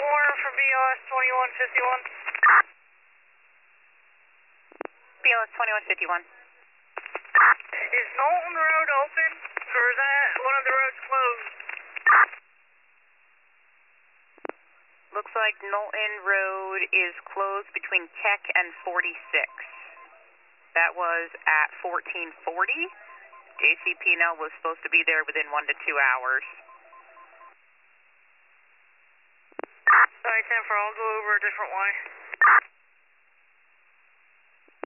corner for BLS 2151. BLS 2151. Is Knowlton Road open, or is that one of the roads closed? Looks like Knowlton Road is closed between Keck and 46. That was at 1440. JCP&L was supposed to be there within 1 to 2 hours. Alright, 10-4, I'll go over a different way.